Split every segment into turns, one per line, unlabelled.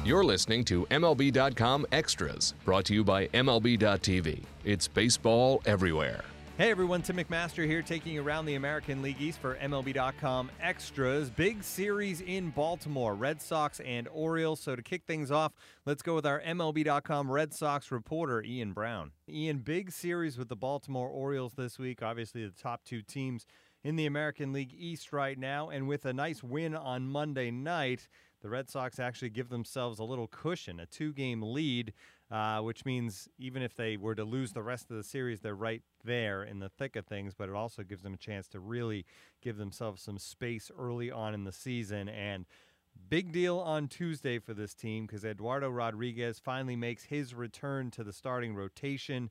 You're listening to MLB.com Extras, brought to you by MLB.tv. It's baseball everywhere.
Hey everyone, Tim McMaster here, taking you around the American League East for MLB.com Extras. Big series in Baltimore, Red Sox and Orioles. So to kick things off, let's go with our MLB.com Red Sox reporter, Ian Brown. Ian, big series with the Baltimore Orioles this week. Obviously the top two teams in the American League East right now. And with a nice win on Monday night, the Red Sox actually give themselves a little cushion, a 2-game lead, which means even if they were to lose the rest of the series, they're right there in the thick of things, but it also gives them a chance to really give themselves some space early on in the season. And big deal on Tuesday for this team because Eduardo Rodriguez finally makes his return to the starting rotation.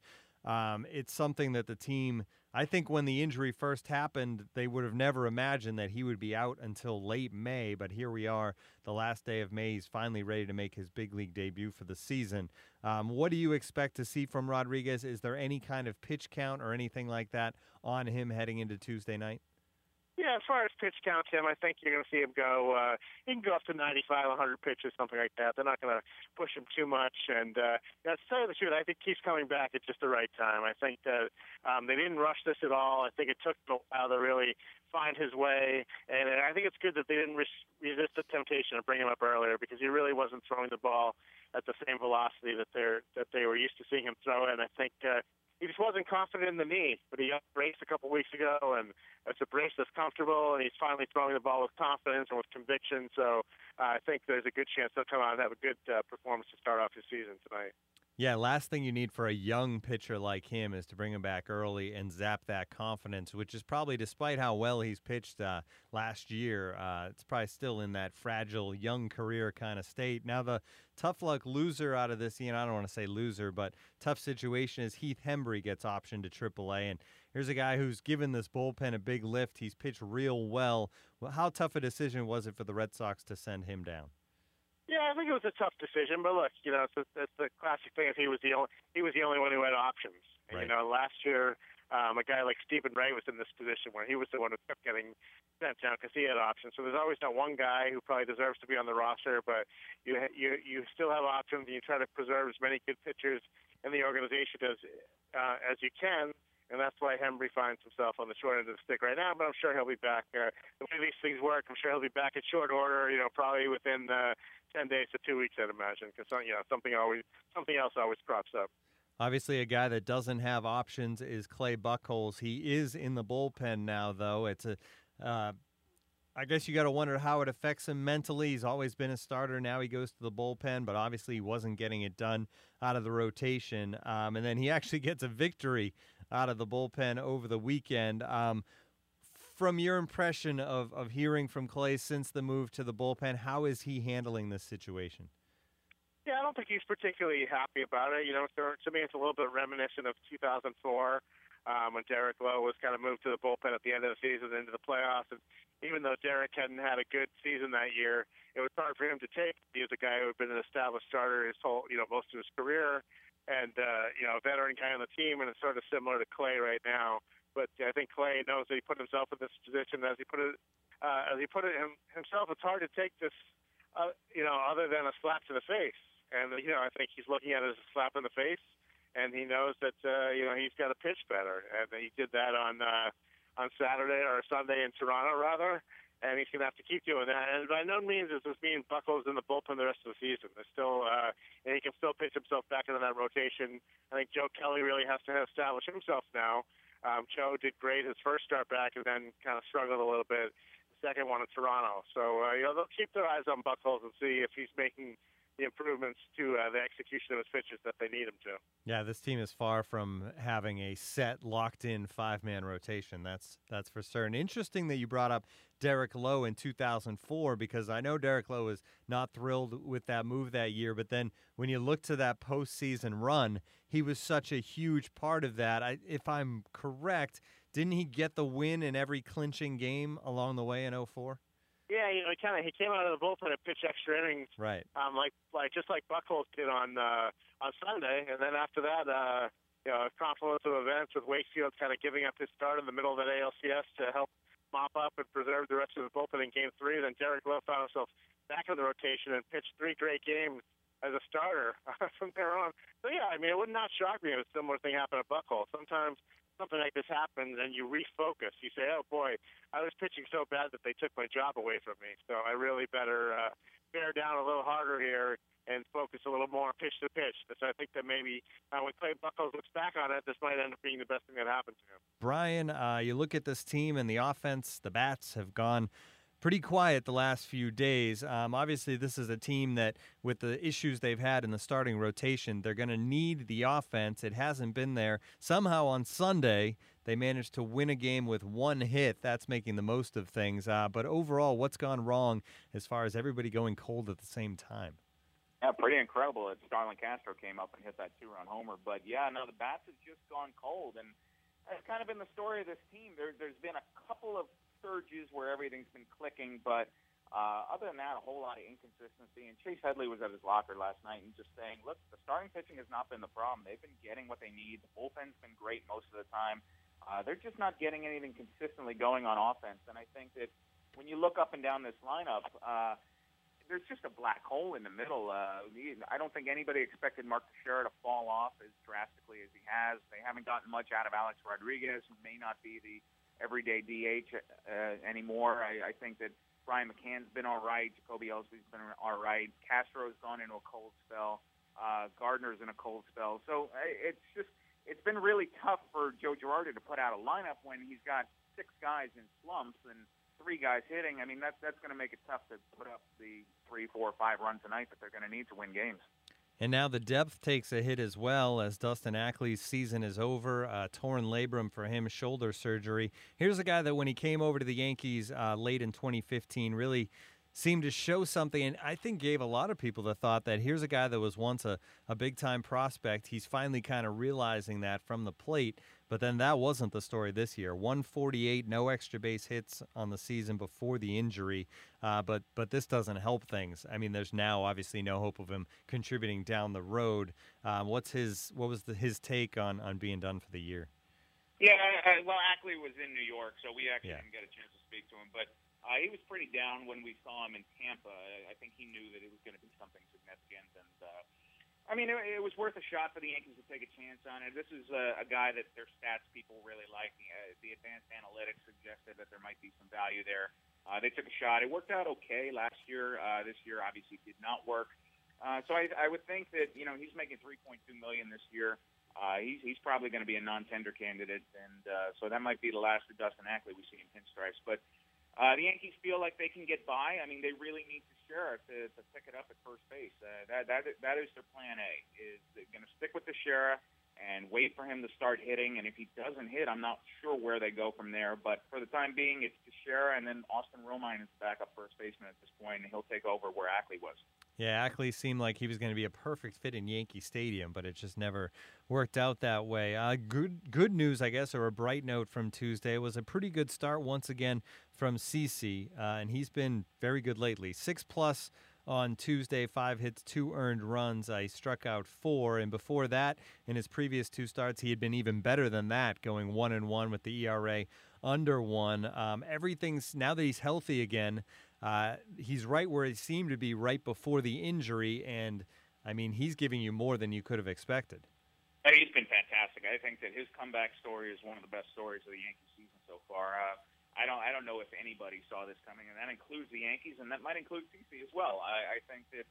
It's something that the team, I think when the injury first happened, they would have never imagined that he would be out until late May, but here we are, the last day of May. He's finally ready to make his big league debut for the season. What do you expect to see from Rodriguez? Is there any kind of pitch count or anything like that on him heading into Tuesday night?
Yeah, as far as pitch count, Tim, I think you're going to see him go. He can go up to 95, 100 pitches, something like that. They're not going to push him too much. And to tell you the truth, I think he's coming back at just the right time. I think that they didn't rush this at all. I think it took him a while to really find his way. And I think it's good that they didn't resist the temptation to bring him up earlier because he really wasn't throwing the ball at the same velocity that they were used to seeing him throw it. And I think he just wasn't confident in the knee, but he raced a couple weeks ago, and it's a brace that's comfortable, and he's finally throwing the ball with confidence and with conviction. So I think there's a good chance he'll come out and have a good performance to start off his season tonight.
Yeah, last thing you need for a young pitcher like him is to bring him back early and zap that confidence, which is probably, despite how well he's pitched last year, it's probably still in that fragile young career kind of state. Now, the tough luck loser out of this, I don't want to say loser, but tough situation is Heath Hembree gets optioned to AAA. And here's a guy who's given this bullpen a big lift. He's pitched real well. How tough a decision was it for the Red Sox to send him down?
Yeah, I think it was a tough decision, but look, it's the classic thing. If he was the only one who had options. And,
right.
Last year, a guy like Stephen Ray was in this position where he was the one who kept getting sent down because he had options. So there's always that one guy who probably deserves to be on the roster, but you still have options, and you try to preserve as many good pitchers in the organization as you can. And that's why Hembree finds himself on the short end of the stick right now. But I'm sure he'll be back. The way these things work, I'm sure he'll be back at short order. Probably within 10 days to 2 weeks, I'd imagine, because something else always crops up.
Obviously, a guy that doesn't have options is Clay Buchholz. He is in the bullpen now, though. It's I guess you got to wonder how it affects him mentally. He's always been a starter. Now he goes to the bullpen, but obviously he wasn't getting it done out of the rotation. And then he actually gets a victory out of the bullpen over the weekend. From your impression of hearing from Clay since the move to the bullpen, how is he handling this situation?
Yeah, I don't think he's particularly happy about it. To me, it's a little bit reminiscent of 2004 when Derek Lowe was kind of moved to the bullpen at the end of the season into the playoffs. And even though Derek hadn't had a good season that year, it was hard for him to take. He was a guy who had been an established starter his whole, most of his career, and a veteran guy on the team. And it's sort of similar to Clay right now. But I think Clay knows that he put himself in this position. As he put it himself, it's hard to take this, other than a slap to the face. And I think he's looking at it as a slap in the face, and he knows that he's got to pitch better. And he did that on Saturday or Sunday in Toronto, rather. And he's going to have to keep doing that. And by no means is this mean Buchholz in the bullpen the rest of the season. There's still, and he can still pitch himself back into that rotation. I think Joe Kelly really has to establish himself now. Joe did great his first start back and then kind of struggled a little bit the second one in Toronto. So, they'll keep their eyes on Buchholz and see if he's making the improvements to the execution of his pitches that they need him to.
Yeah, this team is far from having a set, locked-in five-man rotation. That's for certain. Interesting that you brought up Derek Lowe in 2004 because I know Derek Lowe was not thrilled with that move that year, but then when you look to that postseason run, he was such a huge part of that. If I'm correct, didn't he get the win in every clinching game along the way in 2004?
Yeah, he came out of the bullpen and pitched extra innings,
right?
Just like Buchholz did on Sunday, and then after that, a confluence of events with Wakefield kind of giving up his start in the middle of that ALCS to help mop up and preserve the rest of the bullpen in Game 3. Then Derek Lowe found himself back in the rotation and pitched 3 great games as a starter from there on. So, yeah, I mean, it would not shock me if a similar thing happened at Buckle. Sometimes something like this happens and you refocus. You say, oh, boy, I was pitching so bad that they took my job away from me. So I really better bear down a little harder here and focus a little more pitch to pitch. So I think that maybe when Clay Buchholz looks back on it, this might end up being the best thing that happened to him.
Brian, you look at this team and the offense, the bats have gone pretty quiet the last few days. Obviously, this is a team that, with the issues they've had in the starting rotation, they're going to need the offense. It hasn't been there. Somehow on Sunday, they managed to win a game with 1 hit. That's making the most of things. But overall, what's gone wrong as far as everybody going cold at the same time?
Yeah, pretty incredible that Starlin Castro came up and hit that 2-run homer. But, yeah, no, the bats have just gone cold. And it's kind of been the story of this team. There's been a couple of surges where everything's been clicking, but other than that, a whole lot of inconsistency. And Chase Headley was at his locker last night and just saying, look, the starting pitching has not been the problem. They've been getting what they need. The bullpen's been great most of the time. They're just not getting anything consistently going on offense. And I think that when you look up and down this lineup, there's just a black hole in the middle. I don't think anybody expected Mark Teixeira to fall off as drastically as he has. They haven't gotten much out of Alex Rodriguez, who may not be the everyday DH anymore. I think that Brian McCann's been all right. Jacoby Ellsby's been all right. Castro's gone into a cold spell. Gardner's in a cold spell. So it's been really tough for Joe Girardi to put out a lineup when he's got 6 guys in slumps and 3 guys hitting. I mean, that's going to make it tough to put up the 3, 4, 5 runs tonight that they're going to need to win games.
And now the depth takes a hit as well as Dustin Ackley's season is over. Torn labrum for him, shoulder surgery. Here's a guy that when he came over to the Yankees late in 2015 really seemed to show something, and I think gave a lot of people the thought that here's a guy that was once a big-time prospect. He's finally kind of realizing that from the plate, but then that wasn't the story this year. 148, no extra base hits on the season before the injury, but this doesn't help things. I mean, there's now obviously no hope of him contributing down the road. What was his take on being done for the year?
Yeah, well, Ackley was in New York, so we actually didn't get a chance to speak to him, but he was pretty down when we saw him in Tampa. I think he knew that it was going to be something significant. And, I mean, it was worth a shot for the Yankees to take a chance on it. This is a guy that their stats people really like. The advanced analytics suggested that there might be some value there. They took a shot. It worked out okay last year. This year obviously did not work. So I would think that, he's making $3.2 million this year. He's probably going to be a non-tender candidate. And so that might be the last of Dustin Ackley we see in pinstripes. But the Yankees feel like they can get by. I mean, they really need Teixeira to pick it up at first base. That is their plan A, is they're going to stick with Teixeira and wait for him to start hitting. And if he doesn't hit, I'm not sure where they go from there. But for the time being, it's Teixeira, and then Austin Romine is the backup first baseman at this point, and he'll take over where Ackley was.
Yeah, Ackley seemed like he was going to be a perfect fit in Yankee Stadium, but it just never worked out that way. Good news, I guess, or a bright note from Tuesday was a pretty good start once again from CeCe, and he's been very good lately. 6+ on Tuesday, 5 hits, 2 earned runs. He struck out 4, and before that, in his previous 2 starts, he had been even better than that, going 1-1 with the ERA under 1. Everything's now that he's healthy again. He's right where he seemed to be right before the injury, and, I mean, he's giving you more than you could have expected.
He's been fantastic. I think that his comeback story is one of the best stories of the Yankee season so far. I don't know if anybody saw this coming, and that includes the Yankees, and that might include CeCe as well. I think that,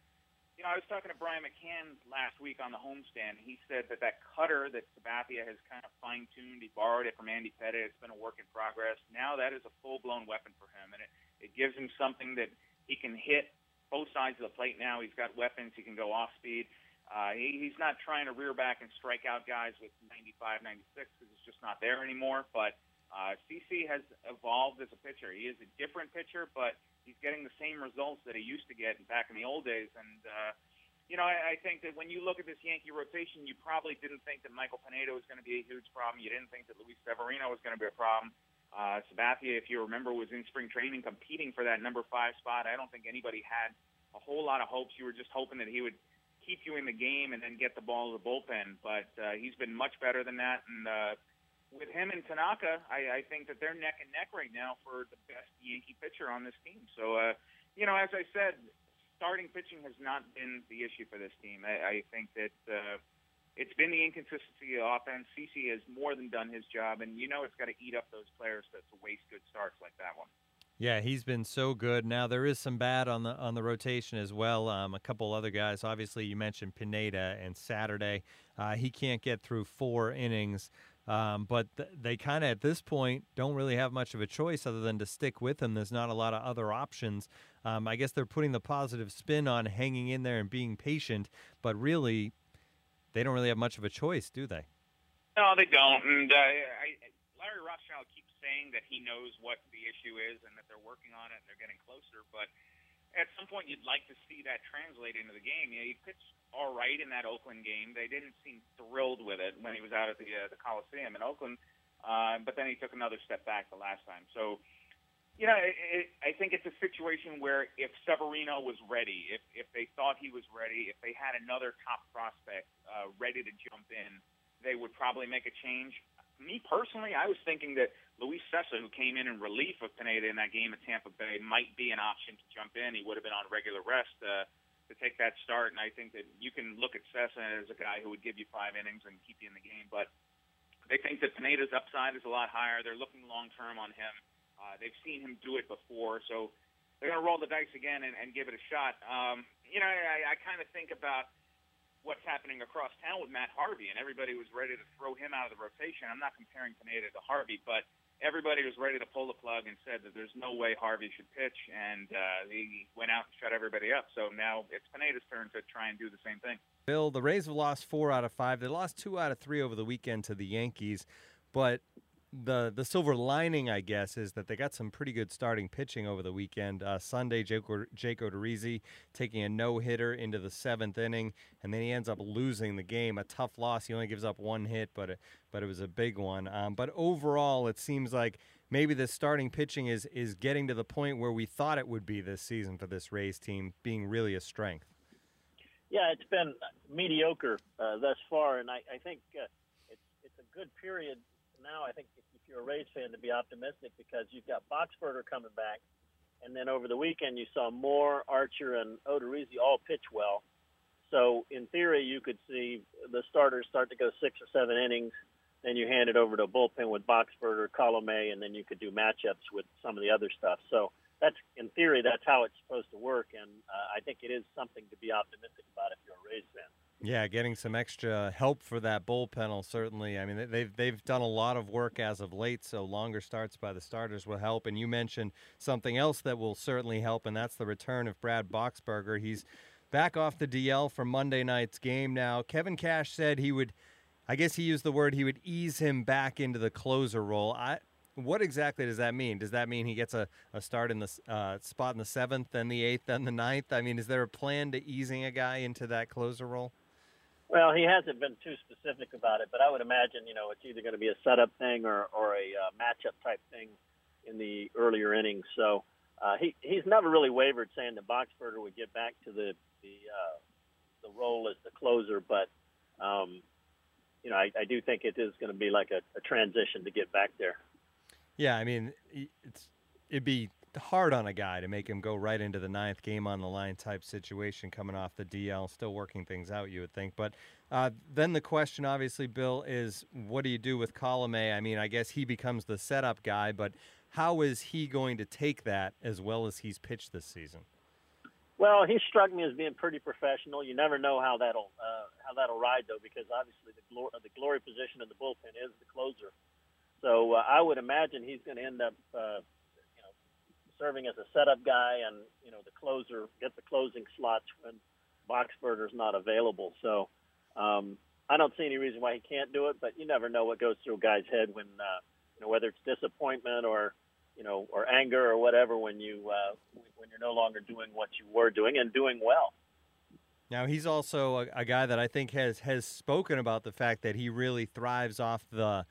I was talking to Brian McCann last week on the homestand. He said that cutter that Sabathia has kind of fine-tuned, he borrowed it from Andy Pettitte. It's been a work in progress. Now that is a full-blown weapon for him, and it gives him something that he can hit both sides of the plate now. He's got weapons. He can go off speed. He's not trying to rear back and strike out guys with 95, 96 because it's just not there anymore. But CeCe has evolved as a pitcher. He is a different pitcher, but he's getting the same results that he used to get back in the old days. And, I think that when you look at this Yankee rotation, you probably didn't think that Michael Pineda was going to be a huge problem. You didn't think that Luis Severino was going to be a problem. Sabathia, if you remember, was in spring training competing for that number 5 spot. I don't think anybody had a whole lot of hopes. You were just hoping that he would keep you in the game and then get the ball to the bullpen. But he's been much better than that. And with him and Tanaka, I think that they're neck and neck right now for the best Yankee pitcher on this team. So, as I said, starting pitching has not been the issue for this team. I think that it's been the inconsistency of offense. CC has more than done his job, and it's got to eat up those players to waste good starts like that one.
Yeah, he's been so good. Now there is some bad on the rotation as well. A couple other guys. Obviously, you mentioned Pineda and Saturday. He can't get through 4 innings. But they kind of, at this point, don't really have much of a choice other than to stick with him. There's not a lot of other options. I guess they're putting the positive spin on hanging in there and being patient, but really, they don't really have much of a choice, do they?
No, they don't. And Larry Rothschild keeps saying that he knows what the issue is and that they're working on it and they're getting closer. But at some point, you'd like to see that translate into the game. He pitched all right in that Oakland game. They didn't seem thrilled with it when he was out at the Coliseum in Oakland, but then he took another step back the last time. So, I think it's a situation where if Severino was ready, if they thought he was ready, if they had another top prospect ready to jump in, they would probably make a change. Me personally, I was thinking that Luis Cessa, who came in relief of Pineda in that game at Tampa Bay, might be an option to jump in. He would have been on regular rest to take that start, and I think that you can look at Cessa as a guy who would give you 5 innings and keep you in the game. But they think that Pineda's upside is a lot higher. They're looking long-term on him. They've seen him do it before, so they're going to roll the dice again and give it a shot. I kind of think about what's happening across town with Matt Harvey, and everybody was ready to throw him out of the rotation. I'm not comparing Pineda to Harvey, but everybody was ready to pull the plug and said that there's no way Harvey should pitch, and he went out and shut everybody up. So now it's Pineda's turn to try and do the same thing.
Bill, the Rays have lost 4 out of 5. They lost 2 out of 3 over the weekend to the Yankees, but the silver lining, I guess, is that they got some pretty good starting pitching over the weekend. Sunday, Jake Odorizzi taking a no-hitter into the 7th inning, and then he ends up losing the game. A tough loss. He only gives up 1 hit, but it was a big one. But overall, it seems like maybe the starting pitching is getting to the point where we thought it would be this season for this Rays team, being really a strength.
Yeah, it's been mediocre thus far, and I think it's a good period now. I think if you're a Rays fan, to be optimistic, because you've got Boxberger coming back, and then over the weekend you saw Moore, Archer, and Odorizzi all pitch well. So in theory, you could see the starters start to go 6 or 7 innings. Then you hand it over to a bullpen with Boxberger, Colomé, and then you could do matchups with some of the other stuff. So that's, in theory, that's how it's supposed to work, and I think it is something to be optimistic about if you're a Rays fan.
Yeah, getting some extra help for that bullpen will certainly. I mean, they've done a lot of work as of late, so longer starts by the starters will help. And you mentioned something else that will certainly help, and that's the return of Brad Boxberger. He's back off the DL for Monday night's game now. Kevin Cash said he would, I guess he used the word, he would ease him back into the closer role. What exactly does that mean? Does that mean he gets a start in the spot in the 7th, then the 8th, then the 9th? I mean, is there a plan to easing a guy into that closer role?
Well, he hasn't been too specific about it, but I would imagine, it's either going to be a setup thing or a matchup type thing in the earlier innings. So he's never really wavered, saying that Boxberger would get back to the role as the closer, but I do think it is going to be like a transition to get back there.
Yeah, I mean, it'd be hard on a guy to make him go right into the 9th, game on the line type situation coming off the DL, still working things out, you would think. But then the question, obviously, Bill, is what do you do with Colomé? I mean, I guess he becomes the setup guy, but how is he going to take that as well as he's pitched this season?
Well, he struck me as being pretty professional. You never know how that'll ride, though, because obviously the glory position in the bullpen is the closer. So I would imagine he's going to end up serving as a setup guy, and the closer get the closing slots when Boxberger's not available. So I don't see any reason why he can't do it, but you never know what goes through a guy's head when whether it's disappointment or anger or whatever when you're no longer doing what you were doing and doing well.
Now he's also a guy that I think has spoken about the fact that he really thrives off the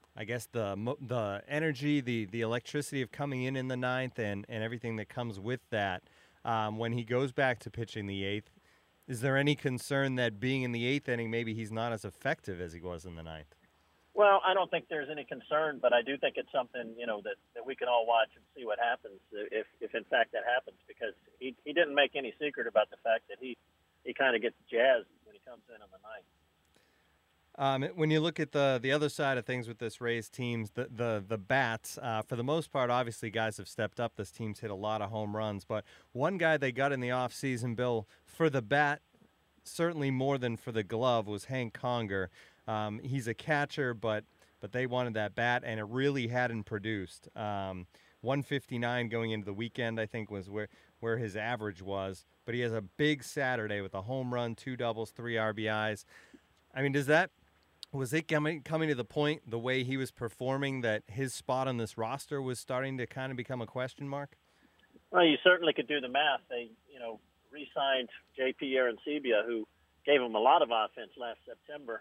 energy, the electricity of coming in the 9th and everything that comes with that. When he goes back to pitching the 8th, is there any concern that being in the 8th inning, maybe he's not as effective as he was in the 9th?
Well, I don't think there's any concern, but I do think it's something, that we can all watch and see what happens if in fact that happens, because he didn't make any secret about the fact that he kind of gets jazzed when he comes in on the ninth.
When you look at the other side of things with this Rays teams, the bats, for the most part, obviously guys have stepped up. This team's hit a lot of home runs, but one guy they got in the offseason, Bill, for the bat, certainly more than for the glove, was Hank Conger. He's a catcher, but they wanted that bat, and it really hadn't produced. 159 going into the weekend, I think, was where his average was. But he has a big Saturday with a home run, 2 doubles, 3 RBIs. I mean, was it coming to the point, the way he was performing, that his spot on this roster was starting to kind of become a question mark?
Well, you certainly could do the math. They, re-signed J.P. Arancibia, who gave him a lot of offense last September.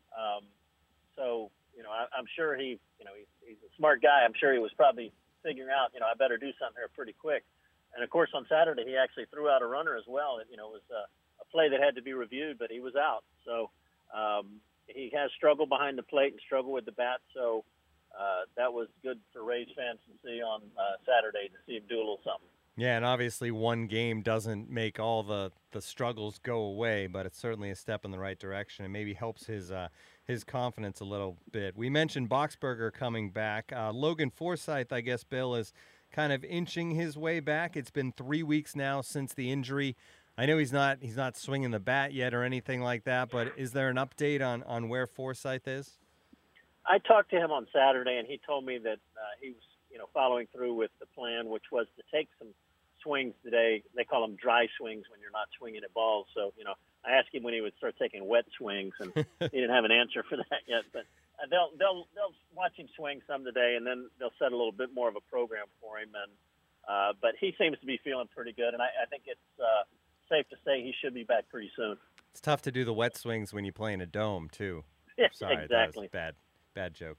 I'm sure he's a smart guy. I'm sure he was probably figuring out, I better do something here pretty quick. And, of course, on Saturday he actually threw out a runner as well. It was a play that had to be reviewed, but he was out. So he has struggled behind the plate and struggled with the bat. So that was good for Rays fans to see on Saturday, to see him do a little something.
Yeah, and obviously one game doesn't make all the struggles go away, but it's certainly a step in the right direction and maybe helps his confidence a little bit. We mentioned Boxberger coming back. Logan Forsythe, I guess, Bill, is kind of inching his way back. It's been 3 weeks now since the injury. I know he's not swinging the bat yet or anything like that, but is there an update on where Forsythe is?
I talked to him on Saturday, and he told me that he was following through with the plan, which was to take some swings today. They call them dry swings when you're not swinging at balls. So, I asked him when he would start taking wet swings, and he didn't have an answer for that yet. But they'll watch him swing some today, and then they'll set a little bit more of a program for him. And but he seems to be feeling pretty good, and I think it's safe to say he should be back pretty soon.
It's tough to do the wet swings when you play in a dome, too. Sorry,
exactly.
That was bad joke.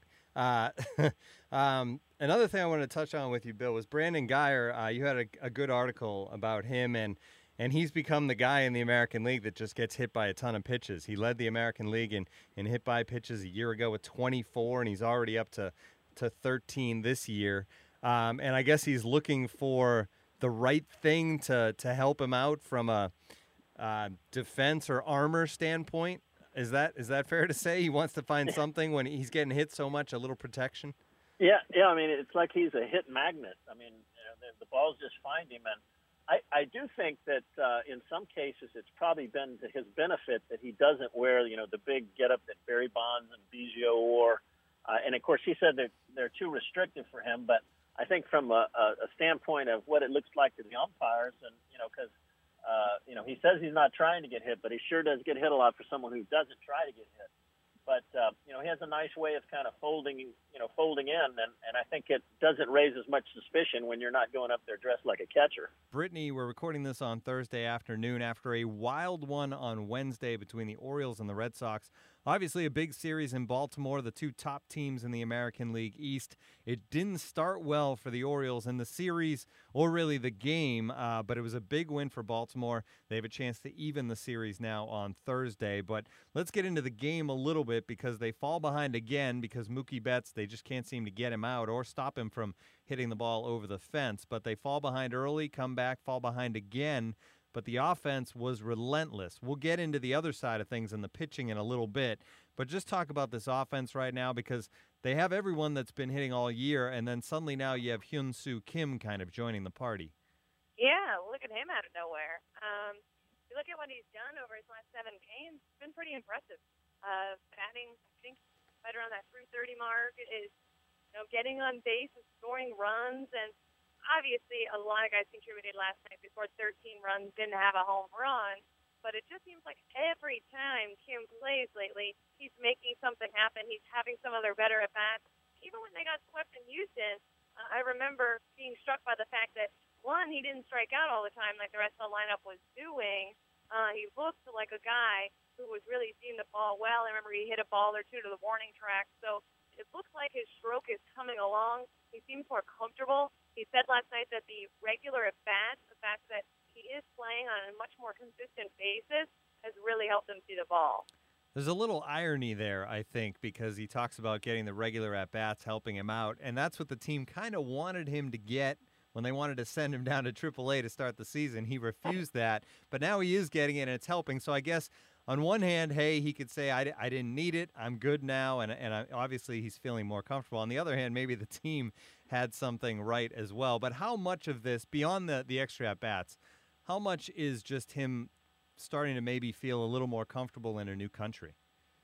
Another thing I wanted to touch on with you, Bill, was Brandon Guyer. You had a good article about him, and he's become the guy in the American League that just gets hit by a ton of pitches. He led the American League in hit by pitches a year ago with 24, and he's already up to 13 this year. And I guess he's looking for the right thing to help him out from a defense or armor standpoint. Is that fair to say? He wants to find something when he's getting hit so much, a little protection?
Yeah. I mean, it's like he's a hit magnet. I mean, the balls just find him. And I do think that in some cases it's probably been to his benefit that he doesn't wear, the big getup that Barry Bonds and Biggio wore. And, of course, he said that they're too restrictive for him. But I think from a standpoint of what it looks like to the umpires, and, because he says he's not trying to get hit, but he sure does get hit a lot for someone who doesn't try to get hit. But, he has a nice way of kind of folding in, and I think it doesn't raise as much suspicion when you're not going up there dressed like a catcher.
Brittany, we're recording this on Thursday afternoon after a wild one on Wednesday between the Orioles and the Red Sox. Obviously a big series in Baltimore, the two top teams in the American League East. It didn't start well for the Orioles in the series, or really the game, but it was a big win for Baltimore. They have a chance to even the series now on Thursday. But let's get into the game a little bit, because they fall behind again because Mookie Betts, they just can't seem to get him out or stop him from hitting the ball over the fence. But they fall behind early, come back, fall behind again. But the offense was relentless. We'll get into the other side of things and the pitching in a little bit, but just talk about this offense right now, because they have everyone that's been hitting all year, and then suddenly now you have Hyun-Soo Kim kind of joining the party.
Yeah, look at him out of nowhere. You look at what he's done over his last 7 games, it's been pretty impressive. Batting, I think, right around that 330 mark, is getting on base and scoring runs, and obviously, a lot of guys contributed last night. They scored 13 runs, didn't have a home run. But it just seems like every time Kim plays lately, he's making something happen. He's having some of their better at-bats. Even when they got swept in Houston, I remember being struck by the fact that, one, he didn't strike out all the time like the rest of the lineup was doing. He looked like a guy who was really seeing the ball well. I remember he hit a ball or two to the warning track. So it looks like his stroke is coming along. He seems more comfortable. He said last night that the regular at-bats, the fact that he is playing on a much more consistent basis, has really helped him see the ball.
There's a little irony there, I think, because he talks about getting the regular at-bats helping him out, and that's what the team kind of wanted him to get when they wanted to send him down to AAA to start the season. He refused that, but now he is getting it, and it's helping. So I guess on one hand, hey, he could say, I didn't need it, I'm good now, and obviously he's feeling more comfortable. On the other hand, maybe the team had something right as well. But how much of this, beyond the extra at-bats, how much is just him starting to maybe feel a little more comfortable in a new country?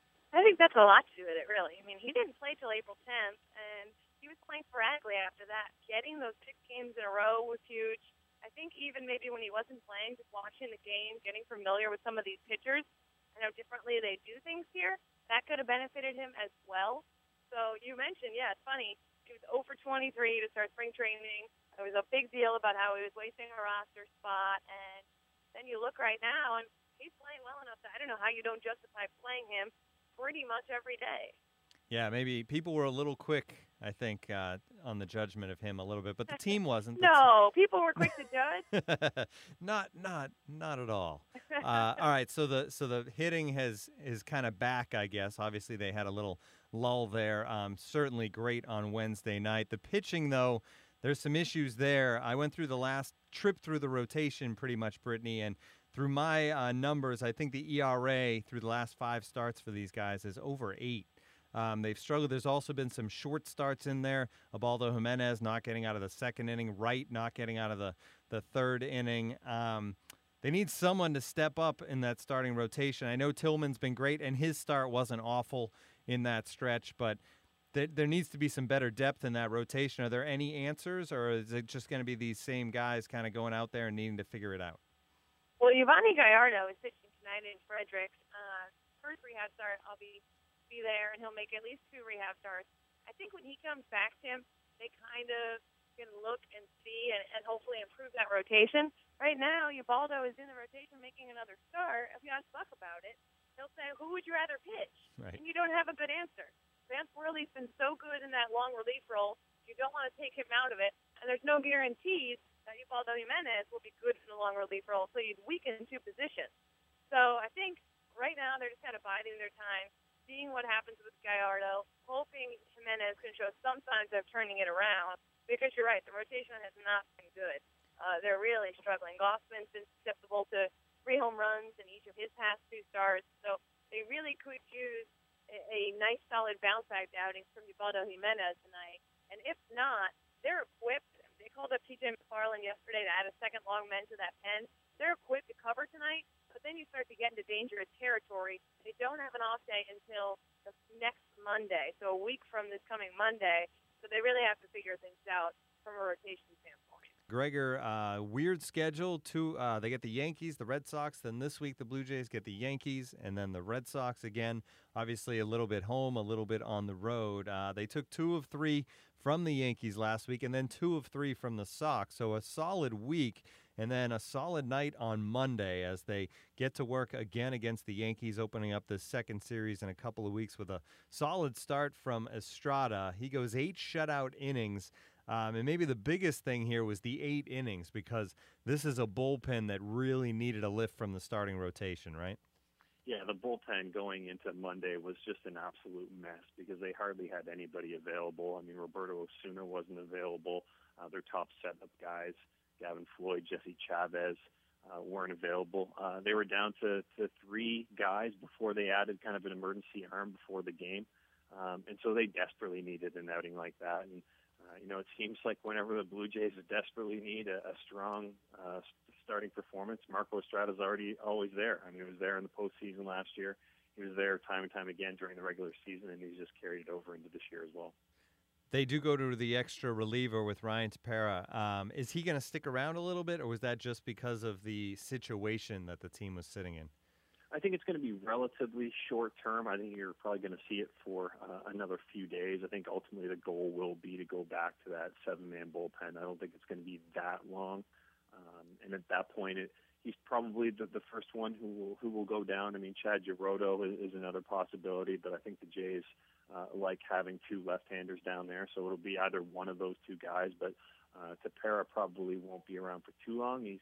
I think that's a lot to do with it, really. I mean, he didn't play till April 10th, and he was playing sporadically after that. Getting those 6 games in a row was huge. I think even maybe when he wasn't playing, just watching the game, getting familiar with some of these pitchers and how differently they do things here, that could have benefited him as well. So you mentioned, yeah, it's funny, he was 0 for 23 to start spring training. There was a big deal about how he was wasting a roster spot, and then you look right now, and he's playing well enough that I don't know how you don't justify playing him pretty much every day.
Yeah, maybe people were a little quick, I think, on the judgment of him a little bit, but the team wasn't.
No, people were quick to judge.
Not at all. All right, so the hitting is kind of back, I guess. Obviously, they had a little lull there. Certainly great on Wednesday night. The pitching, though, there's some issues there. I went through the last trip through the rotation pretty much, Brittany, and through my numbers, I think the ERA through the last 5 starts for these guys is over 8. They've struggled. There's also been some short starts in there. Ubaldo Jimenez not getting out of the second inning. Wright not getting out of the third inning. They need someone to step up in that starting rotation. I know Tillman's been great, and his start wasn't awful in that stretch, but there needs to be some better depth in that rotation. Are there any answers, or is it just going to be these same guys kind of going out there and needing to figure it out?
Well, Giovanni Gallardo is pitching tonight in Frederick. First rehab start, I'll be there, and he'll make at least 2 rehab starts. I think when he comes back, Tim, they kind of can look and see and hopefully improve that rotation. Right now, Ubaldo is in the rotation making another start. If you ask Buck about it, he'll say, who would you rather pitch?
Right. And
you don't have a good answer. Vance Worley's been so good in that long relief role, you don't want to take him out of it, and there's no guarantees that Ubaldo Jimenez will be good in the long relief role, so you'd weaken 2 positions. So I think right now they're just kind of biding their time, seeing what happens with Gallardo, hoping Jimenez can show some signs of turning it around, because you're right, the rotation has not been good. They're really struggling. Gossman's been susceptible to 3 home runs in each of his past 2 starts, so they really could use a nice, solid bounce-back outing from Ubaldo Jimenez tonight. And if not, they're equipped. They called up T.J. McFarland yesterday to add a second long man to that pen. They're equipped to cover tonight, but then you start to get into dangerous territory. They don't have an off day until the next Monday, so a week from this coming Monday. So they really have to figure things out from a rotation standpoint.
Gregor, weird schedule. They get the Yankees, the Red Sox. Then this week the Blue Jays get the Yankees, and then the Red Sox again. Obviously a little bit home, a little bit on the road. They took 2 of 3 from the Yankees last week, and then 2 of 3 from the Sox. So a solid week, and then a solid night on Monday as they get to work again against the Yankees, opening up this second series in a couple of weeks with a solid start from Estrada. He goes 8 shutout innings. And maybe the biggest thing here was the 8 innings, because this is a bullpen that really needed a lift from the starting rotation, right?
Yeah, the bullpen going into Monday was just an absolute mess because they hardly had anybody available. I mean, Roberto Osuna wasn't available. Their top setup guys, Gavin Floyd, Jesse Chavez, weren't available. They were down to 3 guys before they added kind of an emergency arm before the game. And so they desperately needed an outing like that. And it seems like whenever the Blue Jays desperately need a strong starting performance, Marco Estrada's always there. I mean, he was there in the postseason last year. He was there time and time again during the regular season, and he's just carried it over into this year as well.
They do go to the extra reliever with Ryan Tepera. Is he going to stick around a little bit, or was that just because of the situation that the team was sitting in?
I think it's going to be relatively short term. I think you're probably going to see it for another few days. I think ultimately the goal will be to go back to that 7-man bullpen. I don't think it's going to be that long. And at that point, he's probably the first one who will go down. I mean, Chad Girodo is another possibility, but I think the Jays like having 2 left-handers down there, so it'll be either one of those 2 guys. But Tepera probably won't be around for too long. He's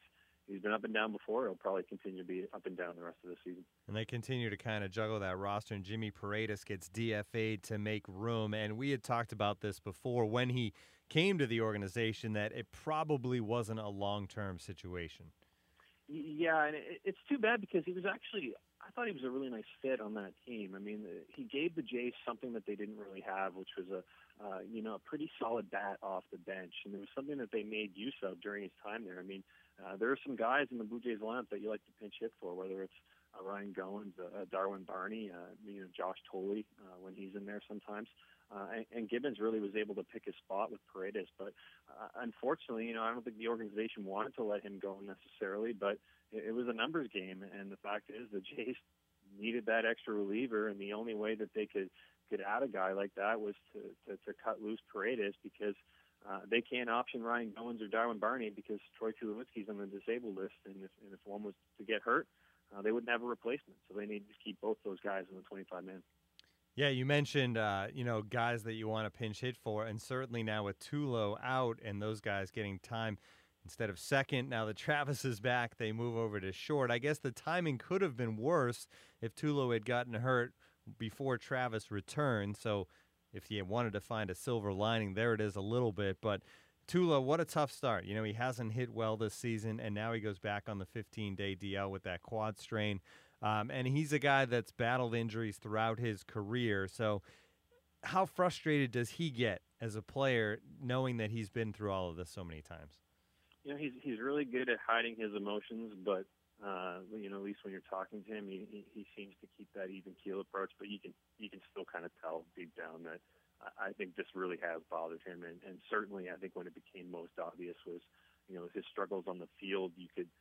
he's been up and down before. He'll probably continue to be up and down the rest of the season.
And they continue to kind of juggle that roster, and Jimmy Paredes gets DFA'd to make room. And we had talked about this before when he came to the organization, that it probably wasn't a long-term situation.
Yeah, and it's too bad because he was actually, I thought he was a really nice fit on that team. I mean, he gave the Jays something that they didn't really have, which was a pretty solid bat off the bench, and it was something that they made use of during his time there. I mean, there are some guys in the Blue Jays lineup that you like to pinch hit for, whether it's Ryan Goins, Darwin Barney, Josh Tolley when he's in there sometimes. And Gibbons really was able to pick his spot with Paredes. But unfortunately, I don't think the organization wanted to let him go necessarily, but it was a numbers game. And the fact is the Jays needed that extra reliever, and the only way that they could add a guy like that was to cut loose Paredes, because they can't option Ryan Goins or Darwin Barney because Troy Tulowitzki's on the disabled list, and if one was to get hurt, they wouldn't have a replacement. So they need to keep both those guys in the 25-man.
Yeah, you mentioned, guys that you want to pinch hit for, and certainly now with Tulo out and those guys getting time instead of second, now that Travis is back, they move over to short. I guess the timing could have been worse if Tulo had gotten hurt before Travis returned. So if you wanted to find a silver lining, there it is a little bit. But Tulo, what a tough start. He hasn't hit well this season, and now he goes back on the 15-day DL with that quad strain. And he's a guy that's battled injuries throughout his career. So how frustrated does he get as a player knowing that he's been through all of this so many times?
He's really good at hiding his emotions, but at least when you're talking to him, he seems to keep that even keel approach. But you can still kind of tell deep down that I think this really has bothered him, and certainly I think when it became most obvious was his struggles on the field. You could.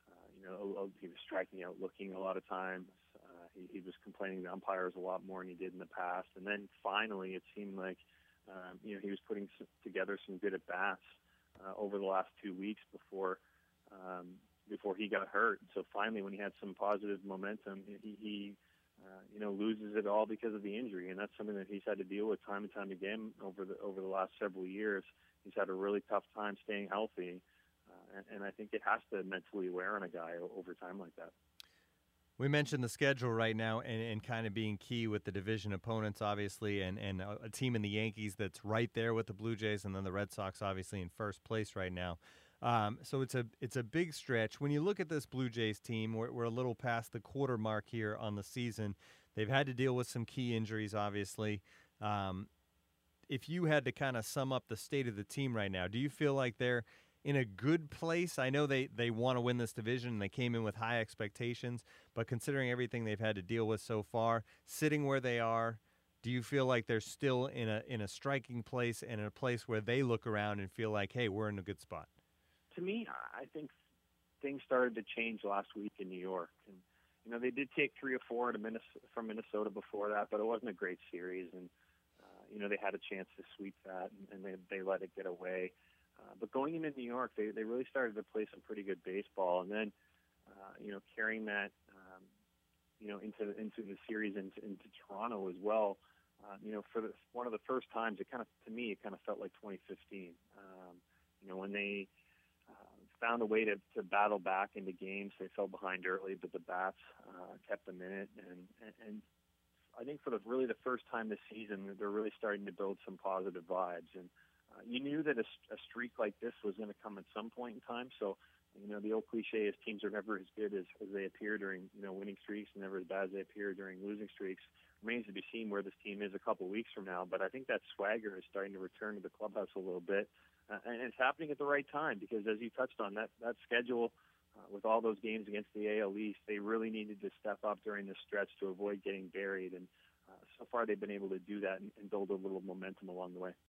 He was striking out looking a lot of times. He was complaining to umpires a lot more than he did in the past. And then finally, it seemed like, he was putting together some good at-bats over the last 2 weeks before he got hurt. So finally, when he had some positive momentum, he loses it all because of the injury. And that's something that he's had to deal with time and time again over the last several years. He's had a really tough time staying healthy. And I think it has to mentally wear on a guy over time like that.
We mentioned the schedule right now and kind of being key with the division opponents, obviously, and a team in the Yankees that's right there with the Blue Jays, and then the Red Sox, obviously, in first place right now. So it's a big stretch. When you look at this Blue Jays team, we're a little past the quarter mark here on the season. They've had to deal with some key injuries, obviously. If you had to kind of sum up the state of the team right now, do you feel like they're in a good place? I know they want to win this division, and they came in with high expectations, but considering everything they've had to deal with so far, sitting where they are, do you feel like they're still in a striking place and in a place where they look around and feel like, hey, we're in a good spot?
To me, I think things started to change last week in New York. And, they did take 3 or 4 from Minnesota before that, but it wasn't a great series. And, they had a chance to sweep that, and they let it get away. But going into New York, they really started to play some pretty good baseball, and then carrying that into the series into Toronto as well. For one of the first times, it kind of felt like 2015. When they found a way to battle back into games, they fell behind early, but the bats kept them in it, and I think for the first time this season, they're really starting to build some positive vibes. And you knew that a streak like this was going to come at some point in time. So, the old cliche is teams are never as good as they appear during, winning streaks, and never as bad as they appear during losing streaks. Remains to be seen where this team is a couple weeks from now. But I think that swagger is starting to return to the clubhouse a little bit. And it's happening at the right time because, as you touched on, that schedule with all those games against the AL East, they really needed to step up during this stretch to avoid getting buried. And so far they've been able to do that and build a little momentum along the way.